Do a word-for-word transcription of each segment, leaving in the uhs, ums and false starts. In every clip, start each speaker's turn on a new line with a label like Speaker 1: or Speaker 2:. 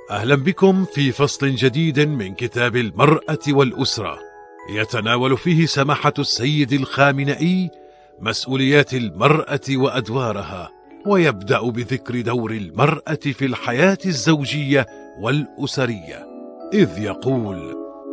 Speaker 1: أهلا بكم في فصل جديد من كتاب المرأة والأسرة، يتناول فيه سماحة السيد الخامنئي مسؤوليات المرأة وأدوارها، ويبدأ بذكر دور المرأة في الحياة الزوجية والأسرية، إذ يقول: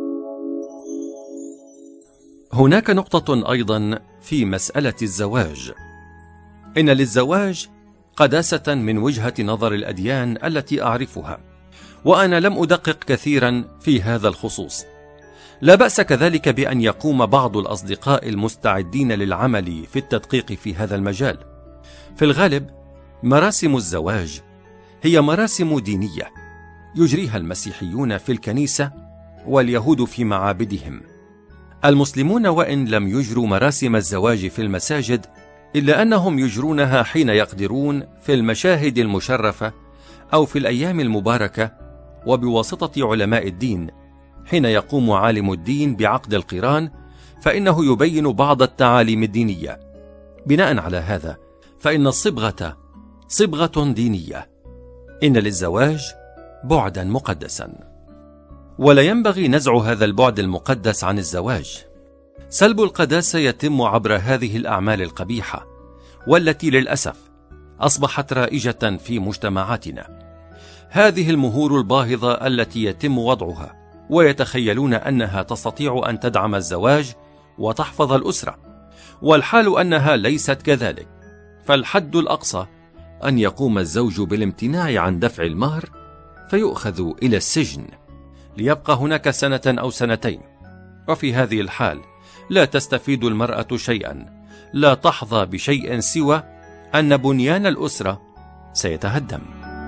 Speaker 2: هناك نقطة أيضا في مسألة الزواج. إن للزواج قداسة من وجهة نظر الأديان التي أعرفها، وأنا لم أدقق كثيرا في هذا الخصوص. لا بأس كذلك بأن يقوم بعض الأصدقاء المستعدين للعمل في التدقيق في هذا المجال. في الغالب مراسم الزواج هي مراسم دينية يجريها المسيحيون في الكنيسة واليهود في معابدهم. المسلمون وإن لم يجروا مراسم الزواج في المساجد، إلا أنهم يجرونها حين يقدرون في المشاهد المشرفة أو في الأيام المباركة، وبواسطة علماء الدين. حين يقوم عالم الدين بعقد القران فإنه يبين بعض التعاليم الدينية. بناء على هذا فإن الصبغة صبغة دينية. إن للزواج بعدا مقدسا، ولا ينبغي نزع هذا البعد المقدس عن الزواج. سلب القداسة يتم عبر هذه الأعمال القبيحة، والتي للأسف أصبحت رائجة في مجتمعاتنا. هذه المهور الباهظة التي يتم وضعها ويتخيلون أنها تستطيع أن تدعم الزواج وتحفظ الأسرة، والحال أنها ليست كذلك. فالحد الأقصى أن يقوم الزوج بالامتناع عن دفع المهر فيؤخذ إلى السجن ليبقى هناك سنة أو سنتين، وفي هذه الحال لا تستفيد المرأة شيئا، لا تحظى بشيء سوى أن بنيان الأسرة سيتهدم.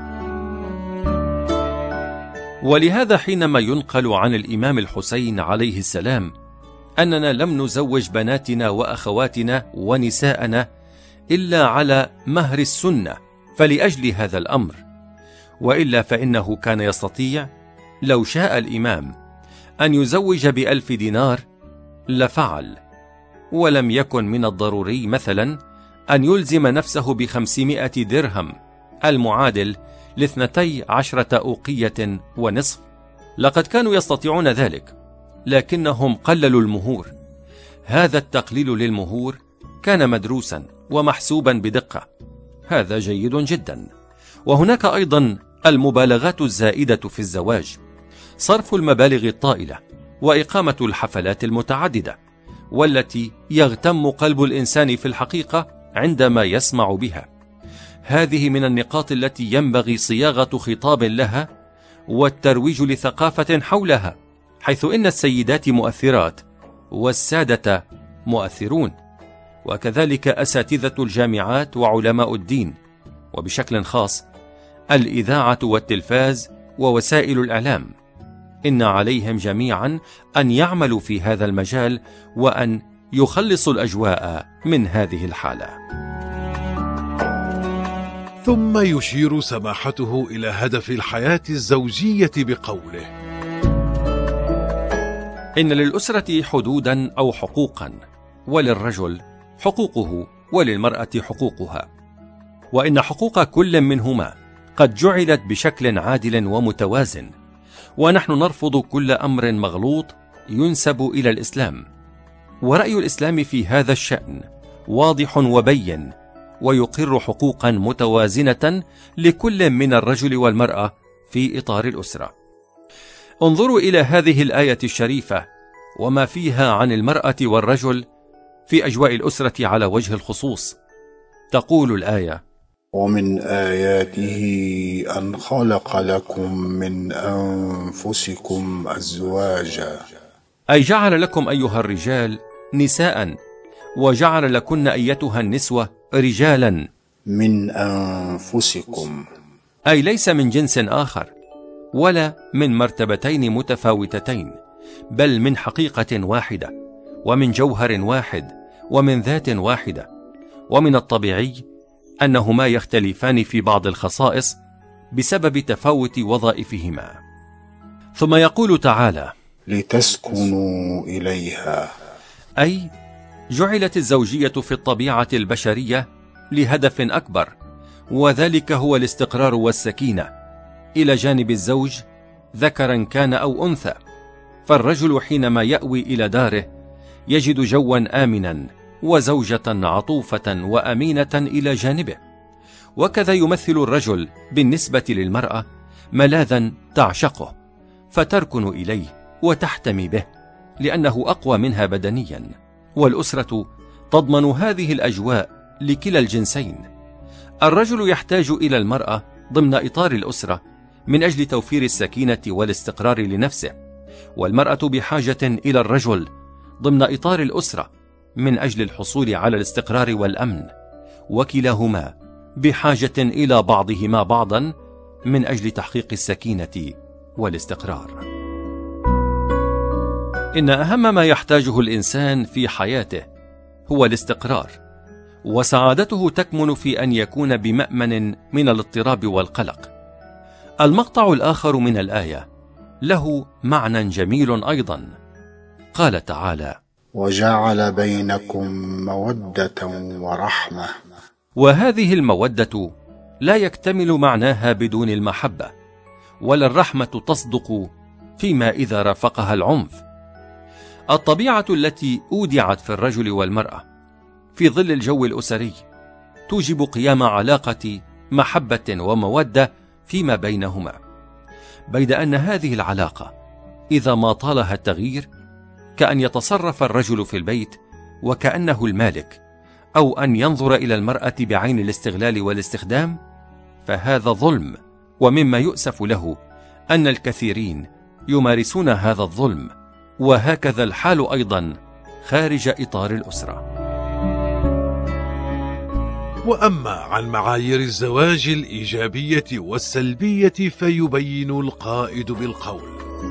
Speaker 2: ولهذا حينما ينقل عن الإمام الحسين عليه السلام أننا لم نزوج بناتنا وأخواتنا ونساءنا إلا على مهر السنة فلأجل هذا الأمر، وإلا فإنه كان يستطيع لو شاء الإمام أن يزوج بألف دينار لفعل، ولم يكن من الضروري مثلا أن يلزم نفسه بخمسمائة درهم المعادل لاثنتي عشرة أوقية ونصف. لقد كانوا يستطيعون ذلك، لكنهم قللوا المهور. هذا التقليل للمهور كان مدروسا ومحسوبا بدقة، هذا جيد جدا. وهناك أيضا المبالغات الزائدة في الزواج، صرف المبالغ الطائلة وإقامة الحفلات المتعددة، والتي يغتم قلب الإنسان في الحقيقة عندما يسمع بها. هذه من النقاط التي ينبغي صياغة خطاب لها والترويج لثقافة حولها، حيث إن السيدات مؤثرات والسادة مؤثرون، وكذلك أساتذة الجامعات وعلماء الدين، وبشكل خاص الإذاعة والتلفاز ووسائل الإعلام. إن عليهم جميعا أن يعملوا في هذا المجال وأن يخلصوا الأجواء من هذه الحالة.
Speaker 1: ثم يشير سماحته إلى هدف الحياة الزوجية بقوله:
Speaker 2: إن للأسرة حدودا أو حقوقا، وللرجل حقوقه وللمرأة حقوقها، وإن حقوق كل منهما قد جعلت بشكل عادل ومتوازن، ونحن نرفض كل أمر مغلوط ينسب إلى الإسلام. ورأي الإسلام في هذا الشأن واضح وبين، ويقر حقوقا متوازنة لكل من الرجل والمرأة في إطار الأسرة. انظروا إلى هذه الآية الشريفة وما فيها عن المرأة والرجل في أجواء الأسرة على وجه الخصوص. تقول الآية:
Speaker 3: ومن آياته أن خلق لكم من أنفسكم أزواجا،
Speaker 2: أي جعل لكم أيها الرجال نساء، وجعل لكن أيتها النسوة رجالا.
Speaker 3: من أنفسكم
Speaker 2: أي ليس من جنس آخر ولا من مرتبتين متفاوتتين، بل من حقيقة واحدة ومن جوهر واحد ومن ذات واحدة. ومن الطبيعي أنهما يختلفان في بعض الخصائص بسبب تفاوت وظائفهما. ثم يقول تعالى:
Speaker 3: لتسكنوا إليها،
Speaker 2: أي جعلت الزوجية في الطبيعة البشرية لهدف أكبر، وذلك هو الاستقرار والسكينة. إلى جانب الزوج ذكرا كان أو أنثى، فالرجل حينما يأوي إلى داره يجد جوا آمنا وزوجة عطوفة وأمينة إلى جانبه، وكذا يمثل الرجل بالنسبة للمرأة ملاذا تعشقه فتركن إليه وتحتمي به لأنه أقوى منها بدنيا، والأسرة تضمن هذه الأجواء لكلا الجنسين. الرجل يحتاج إلى المرأة ضمن إطار الأسرة من أجل توفير السكينة والاستقرار لنفسه، والمرأة بحاجة إلى الرجل ضمن إطار الأسرة من أجل الحصول على الاستقرار والأمن، وكلاهما بحاجة إلى بعضهما بعضا من أجل تحقيق السكينة والاستقرار. إن أهم ما يحتاجه الإنسان في حياته هو الاستقرار، وسعادته تكمن في أن يكون بمأمن من الاضطراب والقلق. المقطع الآخر من الآية له معنى جميل أيضا. قال تعالى:
Speaker 3: وجعل بينكم مودة ورحمة.
Speaker 2: وهذه المودة لا يكتمل معناها بدون المحبة، ولا الرحمة تصدق فيما إذا رافقها العنف. الطبيعة التي أودعت في الرجل والمرأة في ظل الجو الأسري توجب قيام علاقة محبة ومودة فيما بينهما، بيد أن هذه العلاقة إذا ما طالها التغيير كأن يتصرف الرجل في البيت وكأنه المالك، أو أن ينظر إلى المرأة بعين الاستغلال والاستخدام، فهذا ظلم، ومما يؤسف له أن الكثيرين يمارسون هذا الظلم، وهكذا الحال أيضا خارج إطار الأسرة.
Speaker 1: وأما عن معايير الزواج الإيجابية والسلبية فيبين القائد بالقول: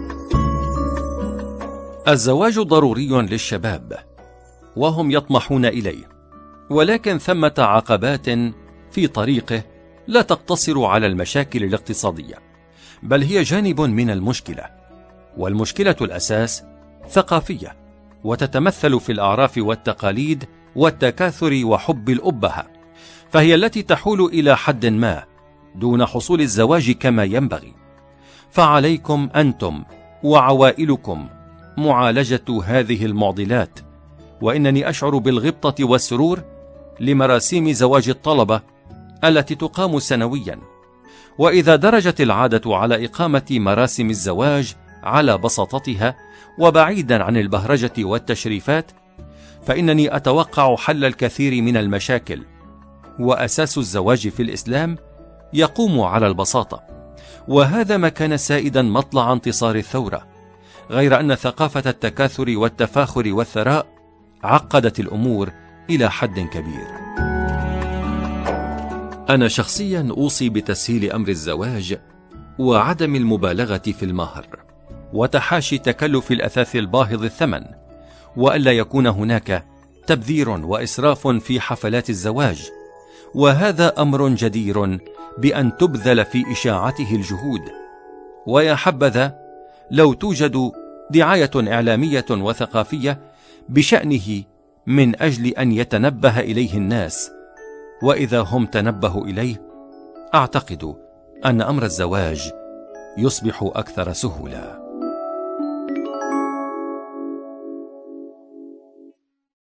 Speaker 2: الزواج ضروري للشباب وهم يطمحون إليه، ولكن ثمة عقبات في طريقه لا تقتصر على المشاكل الاقتصادية، بل هي جانب من المشكلة، والمشكلة الأساس ثقافية، وتتمثل في الأعراف والتقاليد والتكاثر وحب الأبهة، فهي التي تحول إلى حد ما دون حصول الزواج كما ينبغي. فعليكم أنتم وعوائلكم معالجة هذه المعضلات، وإنني أشعر بالغبطة والسرور لمراسيم زواج الطلبة التي تقام سنويا. وإذا درجت العادة على إقامة مراسم الزواج على بساطتها وبعيدا عن البهرجة والتشريفات، فإنني أتوقع حل الكثير من المشاكل. وأساس الزواج في الإسلام يقوم على البساطة، وهذا ما كان سائدا مطلع انتصار الثورة، غير أن ثقافة التكاثر والتفاخر والثراء عقدت الأمور إلى حد كبير. أنا شخصيا أوصي بتسهيل أمر الزواج وعدم المبالغة في المهر، وتحاشي تكلف الأثاث الباهظ الثمن، وألا يكون هناك تبذير وإسراف في حفلات الزواج، وهذا أمر جدير بأن تبذل في إشاعته الجهود. ويا حبذا لو توجد دعاية إعلامية وثقافية بشأنه من أجل أن يتنبه إليه الناس، وإذا هم تنبهوا إليه أعتقد أن أمر الزواج يصبح أكثر سهولة.